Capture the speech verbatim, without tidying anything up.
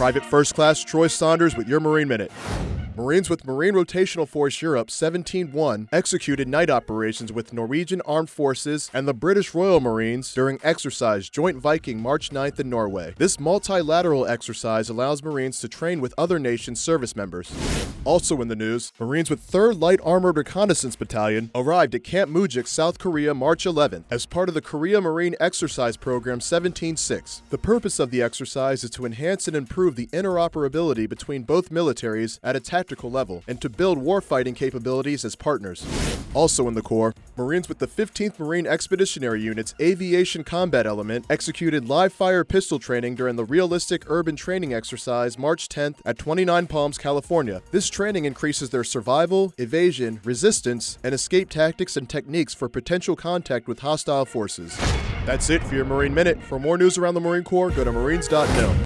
Private First Class Troy Saunders with your Marine Minute. Marines with Marine Rotational Force Europe seventeen one executed night operations with Norwegian Armed Forces and the British Royal Marines during exercise Joint Viking March ninth in Norway. This multilateral exercise allows Marines to train with other nations' service members. Also in the news, Marines with third Light Armored Reconnaissance Battalion arrived at Camp Mujik, South Korea, March eleventh as part of the Korea Marine Exercise Program seventeen six. The purpose of the exercise is to enhance and improve the interoperability between both militaries at a tactical level and to build warfighting capabilities as partners. Also in the Corps, Marines with the fifteenth Marine Expeditionary Unit's Aviation Combat Element executed live-fire pistol training during the Realistic Urban Training Exercise March tenth at twenty-nine Palms, California. This training increases their survival, evasion, resistance, and escape tactics and techniques for potential contact with hostile forces. That's it for your Marine Minute. For more news around the Marine Corps, go to marines dot mil.